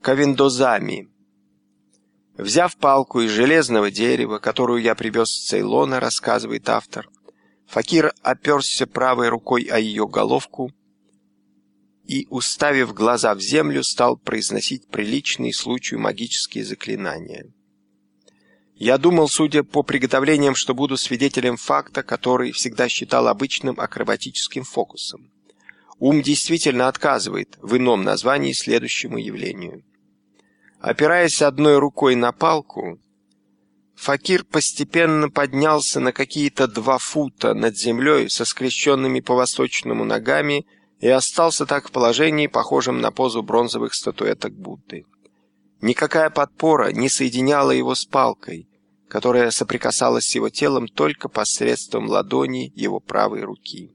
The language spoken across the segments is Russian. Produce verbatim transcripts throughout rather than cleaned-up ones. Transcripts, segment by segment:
Ковендозами. Взяв палку из железного дерева, которую я привез с Цейлона, рассказывает автор, факир оперся правой рукой о ее головку и, уставив глаза в землю, стал произносить приличные случаю магические заклинания. Я думал, судя по приготовлениям, что буду свидетелем факта, который всегда считал обычным акробатическим фокусом. Ум действительно отказывает в ином названии следующему явлению. Опираясь одной рукой на палку, факир постепенно поднялся на какие-то два фута над землей со скрещенными по-восточному ногами и остался так в положении, похожем на позу бронзовых статуэток Будды. Никакая подпора не соединяла его с палкой, которая соприкасалась с его телом только посредством ладони его правой руки.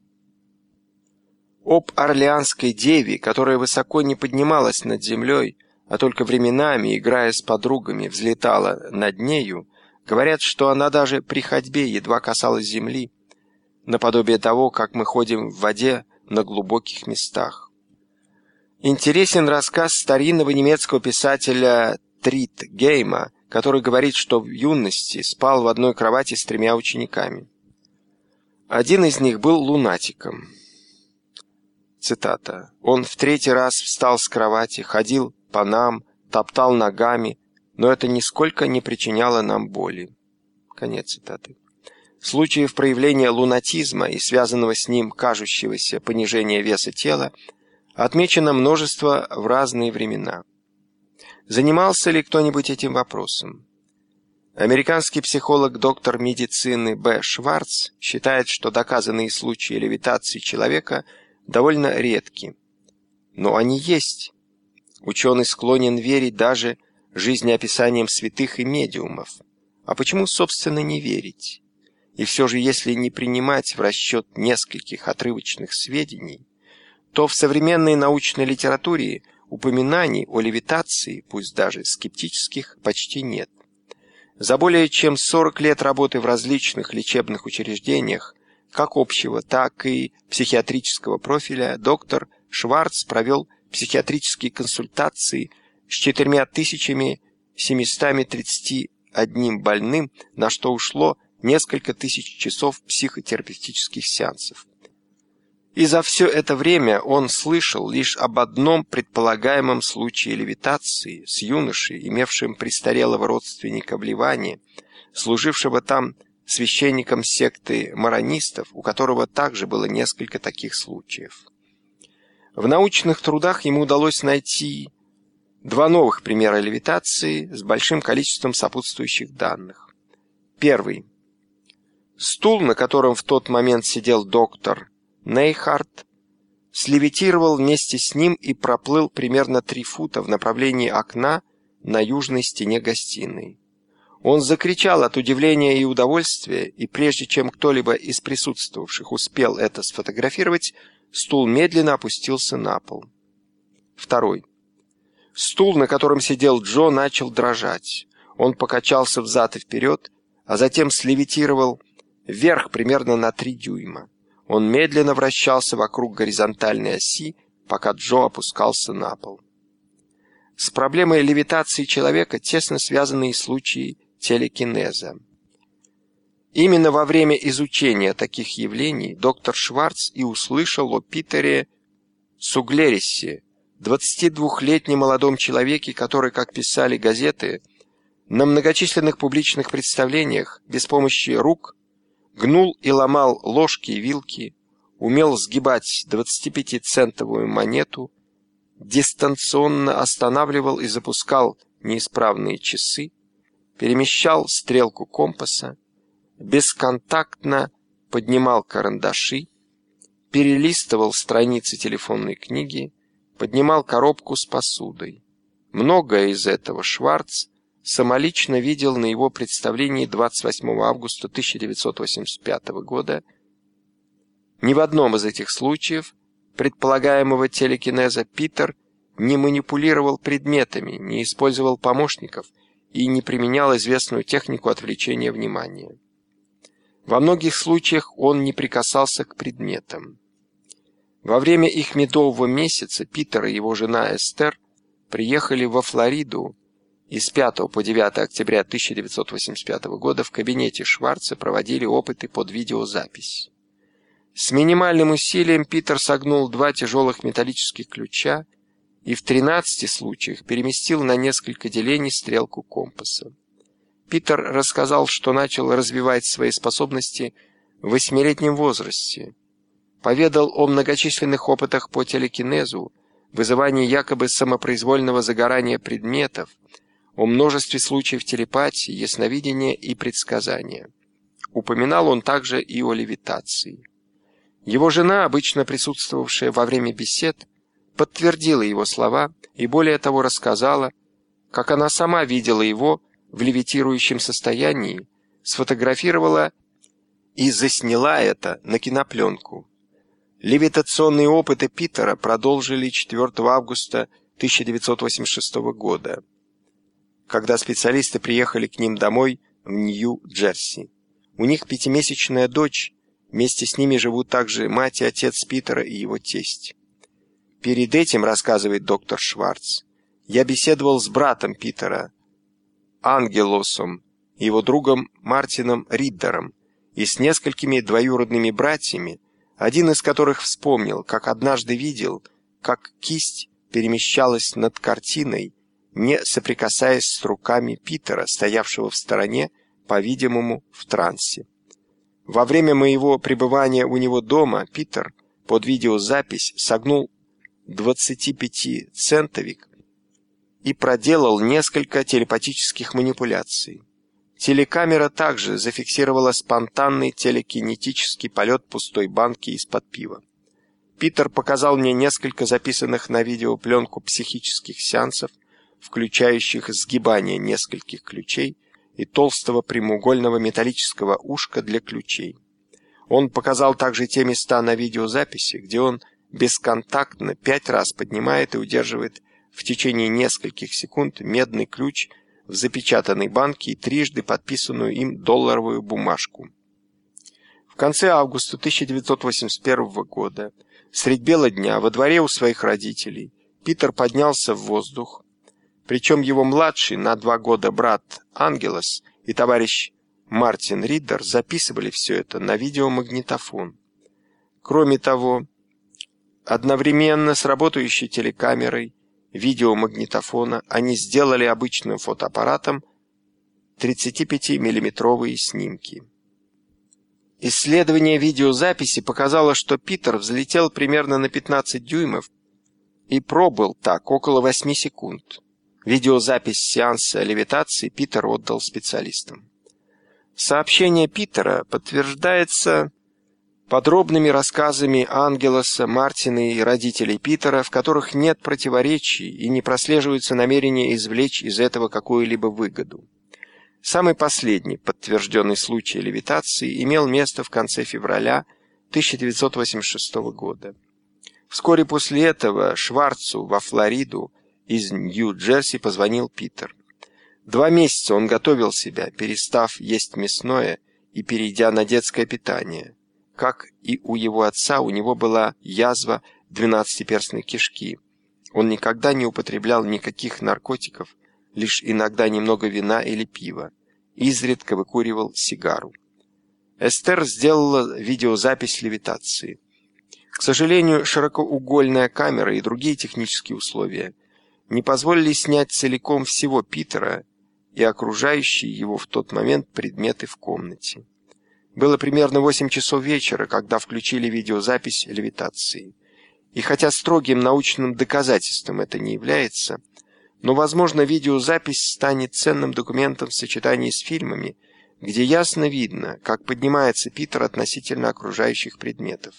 Об Орлеанской деве, которая высоко не поднималась над землей, а только временами, играя с подругами, взлетала над нею, говорят, что она даже при ходьбе едва касалась земли, наподобие того, как мы ходим в воде на глубоких местах. Интересен рассказ старинного немецкого писателя Тритгейма, который говорит, что в юности спал в одной кровати с тремя учениками. Один из них был лунатиком. Цитата. «Он в третий раз встал с кровати, ходил по нам, топтал ногами, но это нисколько не причиняло нам боли». Конец цитаты. Случаев проявления лунатизма и связанного с ним кажущегося понижения веса тела отмечено множество в разные времена. Занимался ли кто-нибудь этим вопросом? Американский психолог доктор медицины Б. Шварц считает, что доказанные случаи левитации человека довольно редки. Но они есть. Ученый склонен верить даже жизнеописаниям святых и медиумов. А почему, собственно, не верить? И все же, если не принимать в расчет нескольких отрывочных сведений, то в современной научной литературе упоминаний о левитации, пусть даже скептических, почти нет. За более чем сорок лет работы в различных лечебных учреждениях, как общего, так и психиатрического профиля, доктор Шварц провел психиатрические консультации с четырьмя тысячами семьюстами тридцатью одним больным, на что ушло несколько тысяч часов психотерапевтических сеансов. И за все это время он слышал лишь об одном предполагаемом случае левитации с юношей, имевшим престарелого родственника в Ливане, служившего там священником секты маронистов, у которого также было несколько таких случаев. В научных трудах ему удалось найти два новых примера левитации с большим количеством сопутствующих данных. Первый. Стул, на котором в тот момент сидел доктор Нейхарт, слевитировал вместе с ним и проплыл примерно три фута в направлении окна на южной стене гостиной. Он закричал от удивления и удовольствия, и прежде чем кто-либо из присутствовавших успел это сфотографировать, стул медленно опустился на пол. Второй. Стул, на котором сидел Джо, начал дрожать. Он покачался взад и вперед, а затем слевитировал вверх примерно на три дюйма. Он медленно вращался вокруг горизонтальной оси, пока Джо опускался на пол. С проблемой левитации человека тесно связаны и случаи телекинеза. Именно во время изучения таких явлений доктор Шварц и услышал о Питере Суглерисе, двадцатидвухлетнем молодом человеке, который, как писали газеты, на многочисленных публичных представлениях без помощи рук гнул и ломал ложки и вилки, умел сгибать двадцатипятицентовую монету, дистанционно останавливал и запускал неисправные часы, перемещал стрелку компаса, бесконтактно поднимал карандаши, перелистывал страницы телефонной книги, поднимал коробку с посудой. Многое из этого Шварц самолично видел на его представлении двадцать восьмого августа тысяча девятьсот восемьдесят пятого года. Ни в одном из этих случаев предполагаемого телекинеза Питер не манипулировал предметами, не использовал помощников и не применял известную технику отвлечения внимания. Во многих случаях он не прикасался к предметам. Во время их медового месяца Питер и его жена Эстер приехали во Флориду и с пятого по девятое октября тысяча девятьсот восемьдесят пятого года в кабинете Шварца проводили опыты под видеозапись. С минимальным усилием Питер согнул два тяжелых металлических ключа и в тринадцати случаях переместил на несколько делений стрелку компаса. Питер рассказал, что начал развивать свои способности в восьмилетнем возрасте. Поведал о многочисленных опытах по телекинезу, вызывании якобы самопроизвольного загорания предметов, о множестве случаев телепатии, ясновидения и предсказания. Упоминал он также и о левитации. Его жена, обычно присутствовавшая во время бесед, подтвердила его слова и более того рассказала, как она сама видела его в левитирующем состоянии, сфотографировала и засняла это на кинопленку. Левитационные опыты Питера продолжили четвёртого августа тысяча девятьсот восемьдесят шестого года, когда специалисты приехали к ним домой в Нью-Джерси. У них пятимесячная дочь, вместе с ними живут также мать и отец Питера и его тесть. Перед этим, рассказывает доктор Шварц, я беседовал с братом Питера, Ангелосом, и его другом Мартином Риддером, и с несколькими двоюродными братьями, один из которых вспомнил, как однажды видел, как кисть перемещалась над картиной, не соприкасаясь с руками Питера, стоявшего в стороне, по-видимому, в трансе. Во время моего пребывания у него дома Питер под видеозапись согнул двадцатипятицентовик и проделал несколько телепатических манипуляций. Телекамера также зафиксировала спонтанный телекинетический полет пустой банки из-под пива. Питер показал мне несколько записанных на видеопленку психических сеансов, включающих сгибание нескольких ключей и толстого прямоугольного металлического ушка для ключей. Он показал также те места на видеозаписи, где он бесконтактно пять раз поднимает и удерживает в течение нескольких секунд медный ключ в запечатанной банке и трижды подписанную им долларовую бумажку. В конце августа тысяча девятьсот восемьдесят первого года, средь бела дня, во дворе у своих родителей, Питер поднялся в воздух, причем его младший на два года брат Ангелос и товарищ Мартин Риддер записывали все это на видеомагнитофон. Кроме того, одновременно с работающей телекамерой видеомагнитофона они сделали обычным фотоаппаратом тридцатипятимиллиметровые снимки. Исследование видеозаписи показало, что Питер взлетел примерно на пятнадцать дюймов и пробыл так около восьми секунд. Видеозапись сеанса левитации Питер отдал специалистам. Сообщение Питера подтверждается подробными рассказами Ангелоса, Мартина и родителей Питера, в которых нет противоречий и не прослеживается намерение извлечь из этого какую-либо выгоду. Самый последний подтвержденный случай левитации имел место в конце февраля тысяча девятьсот восемьдесят шестого года. Вскоре после этого Шварцу во Флориду из Нью-Джерси позвонил Питер. Два месяца он готовил себя, перестав есть мясное и перейдя на детское питание. Как и у его отца, у него была язва двенадцатиперстной кишки. Он никогда не употреблял никаких наркотиков, лишь иногда немного вина или пива. Изредка выкуривал сигару. Эстер сделала видеозапись левитации. К сожалению, широкоугольная камера и другие технические условия не позволили снять целиком всего Питера и окружающие его в тот момент предметы в комнате. Было примерно восемь часов вечера, когда включили видеозапись левитации. И хотя строгим научным доказательством это не является, но, возможно, видеозапись станет ценным документом в сочетании с фильмами, где ясно видно, как поднимается Питер относительно окружающих предметов.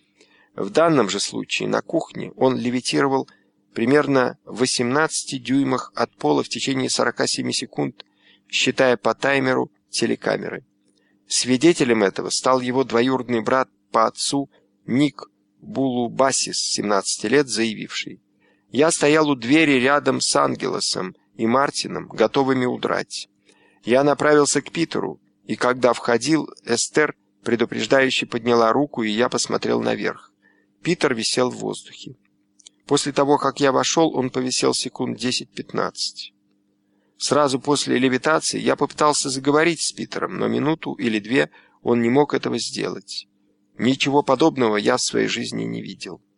В данном же случае на кухне он левитировал примерно в восемнадцати дюймах от пола в течение сорока семи секунд, считая по таймеру телекамеры. Свидетелем этого стал его двоюродный брат по отцу Ник Булубасис, семнадцати лет, заявивший: «Я стоял у двери рядом с Ангелосом и Мартином, готовыми удрать. Я направился к Питеру, и когда входил, Эстер предупреждающе подняла руку, и я посмотрел наверх. Питер висел в воздухе. После того, как я вошел, он повисел секунд десять-пятнадцать. Сразу после левитации я попытался заговорить с Питером, но минуту или две он не мог этого сделать. Ничего подобного я в своей жизни не видел.